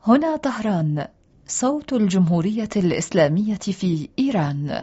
هنا طهران، صوت الجمهورية الإسلامية في إيران.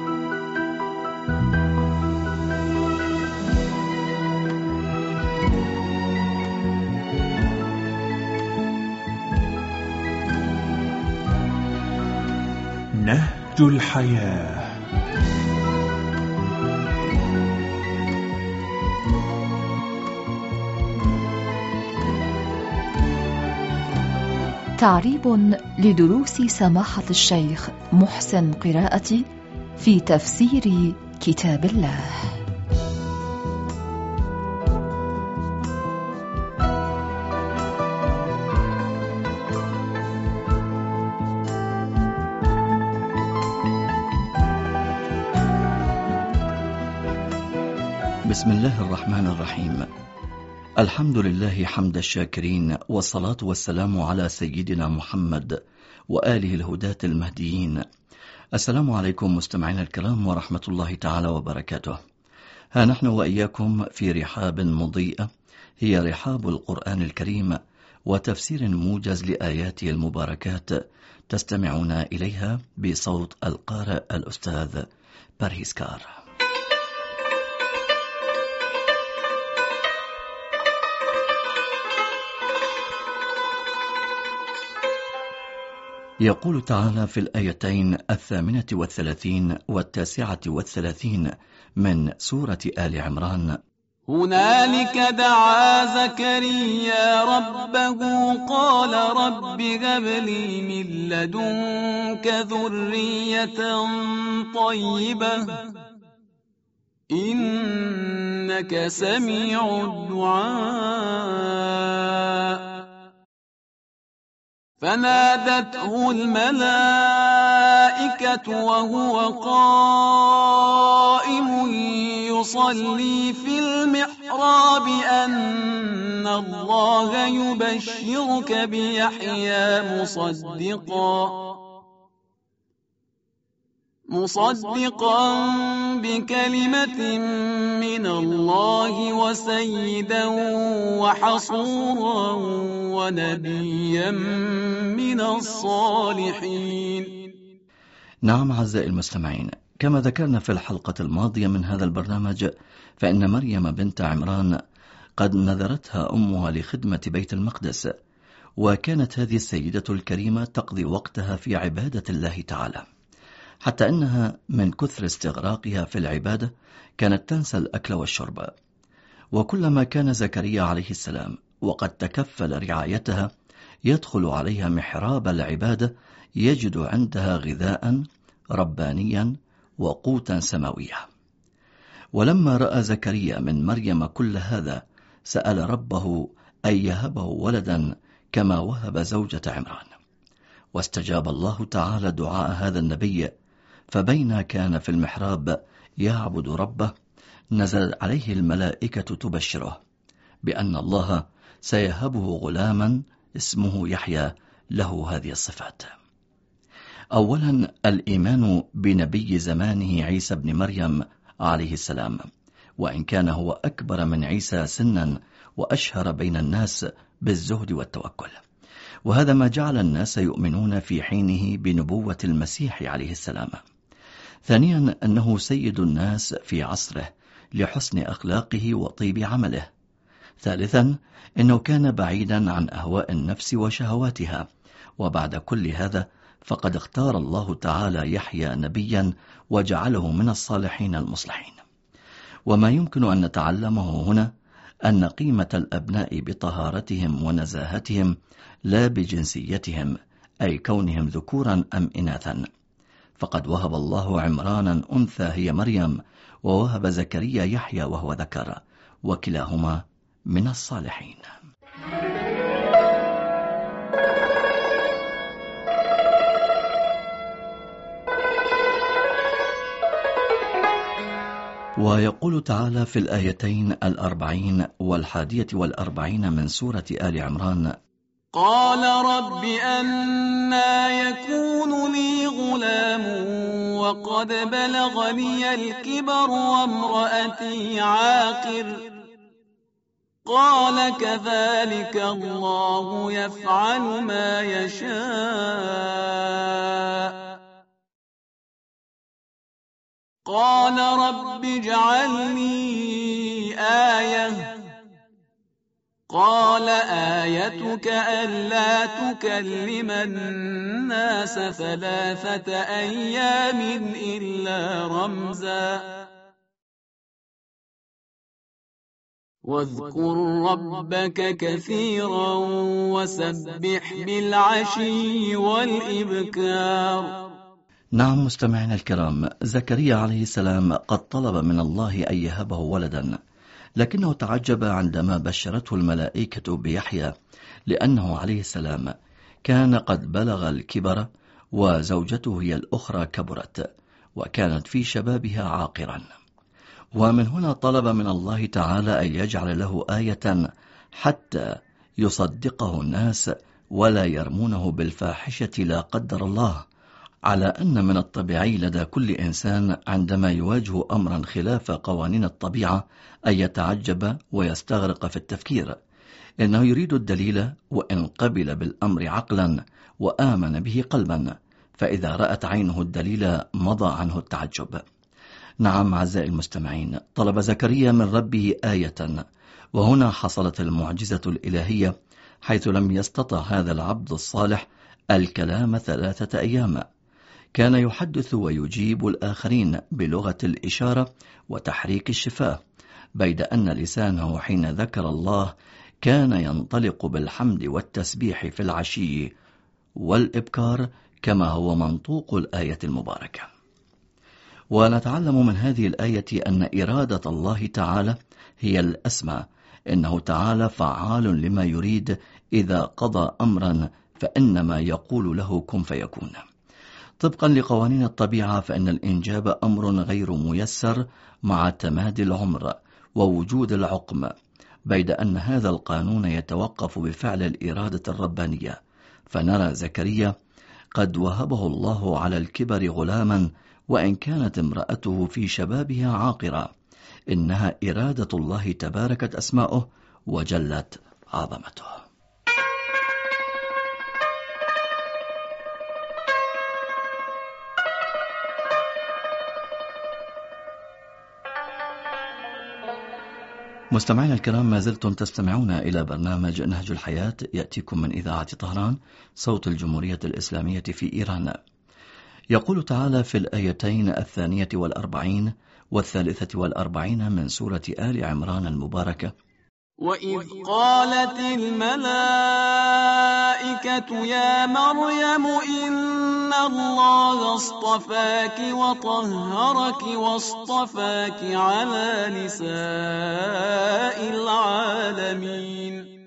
نهج الحياة. تعريب لدروس سماحة الشيخ محسن قراءتي في تفسير كتاب الله. بسم الله الرحمن الرحيم. الحمد لله حمد الشاكرين، والصلاة والسلام على سيدنا محمد وآله الهداة المهديين. السلام عليكم مستمعينا الكرام ورحمة الله تعالى وبركاته. ها نحن وإياكم في رحاب مضيئة هي رحاب القرآن الكريم وتفسير موجز لآياته المباركات تستمعون إليها بصوت القارئ الأستاذ برهيسكار. يقول تعالى في الآيتين 38 و39 من سورة آل عمران: هنالك دعا زكريا ربه قال رب هب لي من لدنك ذرية طيبة إنك سميع الدعاء. فنادته الملائكة وهو قائم يصلي في المحراب أن الله يبشرك بيحيى مصدقا بكلمة من الله وسيدا وحصورا ونبيا من الصالحين. نعم أعزائي المستمعين، كما ذكرنا في الحلقة الماضية من هذا البرنامج، فإن مريم بنت عمران قد نذرتها أمها لخدمة بيت المقدس، وكانت هذه السيدة الكريمة تقضي وقتها في عبادة الله تعالى، حتى أنها من كثر استغراقها في العبادة كانت تنسى الأكل والشرب. وكلما كان زكريا عليه السلام وقد تكفل رعايتها يدخل عليها محراب العبادة يجد عندها غذاء ربانيا وقوتا سماويا. ولما رأى زكريا من مريم كل هذا سأل ربه أن يهبه ولدا كما وهب زوجة عمران، واستجاب الله تعالى دعاء هذا النبي. فبين كان في المحراب يعبد ربه نزل عليه الملائكة تبشره بأن الله سيهبه غلاما اسمه يحيى له هذه الصفات. أولا الإيمان بنبي زمانه عيسى بن مريم عليه السلام، وإن كان هو أكبر من عيسى سنا وأشهر بين الناس بالزهد والتوكل، وهذا ما جعل الناس يؤمنون في حينه بنبوة المسيح عليه السلام. ثانيا أنه سيد الناس في عصره لحسن أخلاقه وطيب عمله. ثالثا أنه كان بعيدا عن أهواء النفس وشهواتها. وبعد كل هذا فقد اختار الله تعالى يحيى نبيا وجعله من الصالحين المصلحين. وما يمكن أن نتعلمه هنا أن قيمة الأبناء بطهارتهم ونزاهتهم لا بجنسيتهم، أي كونهم ذكورا أم إناثا. فقد وهب الله عمرانا أنثى هي مريم، ووهب زكريا يحيى وهو ذكر، وكلاهما من الصالحين. ويقول تعالى في الآيتين 40 و41 من سورة آل عمران: قال رب أنى يكون لي غلام وقد بلغني الكبر وامرأتي عاقر قال كذلك الله يفعل ما يشاء قال رب اجعل لي آية قال آيتك ألا تكلم الناس 3 أيام إلا رمزا واذكر ربك كثيرا وسبح بالعشي والإبكار. نعم مستمعينا الكرام، زكريا عليه السلام قد طلب من الله أن يهبه ولدا، لكنه تعجب عندما بشرته الملائكة بيحيى، لأنه عليه السلام كان قد بلغ الكبر وزوجته هي الأخرى كبرت وكانت في شبابها عاقرا. ومن هنا طلب من الله تعالى أن يجعل له آية حتى يصدقه الناس ولا يرمونه بالفاحشة لا قدر الله، على أن من الطبيعي لدى كل إنسان عندما يواجه أمرا خلاف قوانين الطبيعة أن يتعجب ويستغرق في التفكير، إنه يريد الدليل، وإن قبل بالأمر عقلا وآمن به قلبا، فإذا رأت عينه الدليل مضى عنه التعجب. نعم أعزائي المستمعين، طلب زكريا من ربه آية، وهنا حصلت المعجزة الإلهية، حيث لم يستطع هذا العبد الصالح الكلام 3 أيام. كان يحدث ويجيب الآخرين بلغة الإشارة وتحريك الشفاه، بيد أن لسانه حين ذكر الله كان ينطلق بالحمد والتسبيح في العشي والإبكار كما هو منطوق الآية المباركة. ونتعلم من هذه الآية أن إرادة الله تعالى هي الأسمى، إنه تعالى فعال لما يريد، إذا قضى أمرا فإنما يقول له كن فيكون. طبقا لقوانين الطبيعة فإن الإنجاب أمر غير ميسر مع تمادي العمر ووجود العقم، بيد أن هذا القانون يتوقف بفعل الإرادة الربانية. فنرى زكريا قد وهبه الله على الكبر غلاما، وإن كانت امرأته في شبابها عاقرة، إنها إرادة الله تباركت أسماؤه وجلت عظمته. مستمعينا الكرام، ما زلتم تستمعون إلى برنامج نهج الحياة، يأتيكم من إذاعة طهران صوت الجمهورية الإسلامية في إيران. يقول تعالى في الآيتين 42 و43 من سورة آل عمران المباركة: وإذ قالت الملائكة يا مريم إن الله اصطفاك وطهرك واصطفاك على نساء العالمين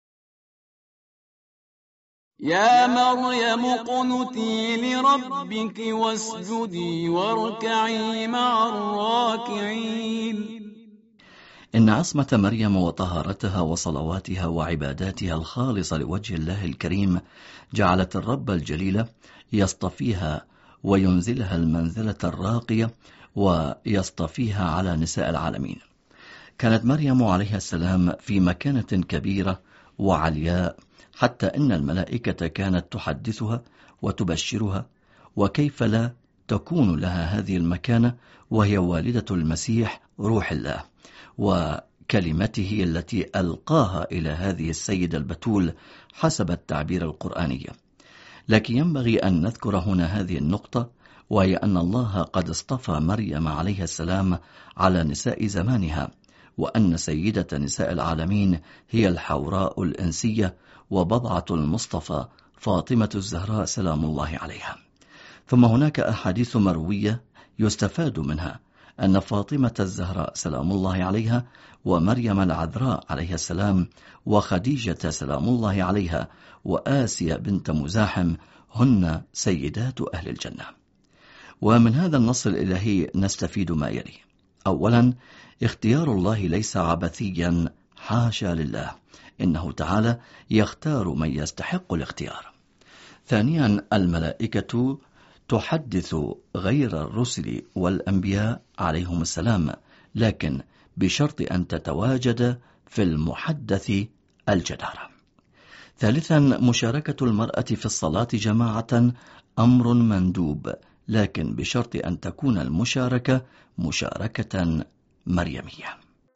يا مريم اقنتي لربك واسجدي واركعي مع الراكعين. إن عصمة مريم وطهارتها وصلواتها وعباداتها الخالصة لوجه الله الكريم جعلت الرب الجليل يصطفيها وينزلها المنزلة الراقية ويصطفيها على نساء العالمين. كانت مريم عليها السلام في مكانة كبيرة وعلياء، حتى إن الملائكة كانت تحدثها وتبشرها، وكيف لا تكون لها هذه المكانة وهي والدة المسيح روح الله وكلمته التي ألقاها إلى هذه السيدة البتول حسب التعبير القرآني. لكن ينبغي أن نذكر هنا هذه النقطة، وهي أن الله قد اصطفى مريم عليها السلام على نساء زمانها، وأن سيدة نساء العالمين هي الحوراء الإنسية وبضعة المصطفى فاطمة الزهراء سلام الله عليها. ثم هناك أحاديث مروية يستفاد منها أن فاطمة الزهراء سلام الله عليها ومريم العذراء عليها السلام وخديجة سلام الله عليها وآسيا بنت مزاحم هن سيدات أهل الجنة. ومن هذا النص الإلهي نستفيد ما يلي: أولا، اختيار الله ليس عبثيا، حاشا لله، إنه تعالى يختار من يستحق الاختيار. ثانيا، الملائكة تحدث غير الرسل والأنبياء عليهم السلام، لكن بشرط أن تتواجد في المحدث الجدارة. ثالثا، مشاركة المرأة في الصلاة جماعة أمر مندوب، لكن بشرط أن تكون المشاركة مشاركة مريمية.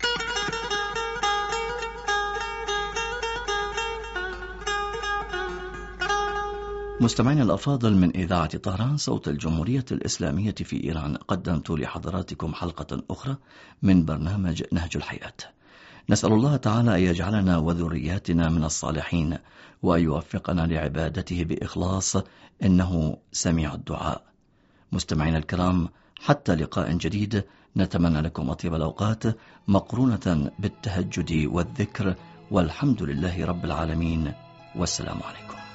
مستمعينا الأفاضل، من إذاعة طهران صوت الجمهورية الإسلامية في إيران، قدمت لحضراتكم حلقة أخرى من برنامج نهج الحياة. نسأل الله تعالى أن يجعلنا وذرياتنا من الصالحين، وأن يوفقنا لعبادته بإخلاص، إنه سميع الدعاء. مستمعينا الكرام، حتى لقاء جديد، نتمنى لكم أطيب الأوقات مقرونة بالتهجد والذكر، والحمد لله رب العالمين، والسلام عليكم.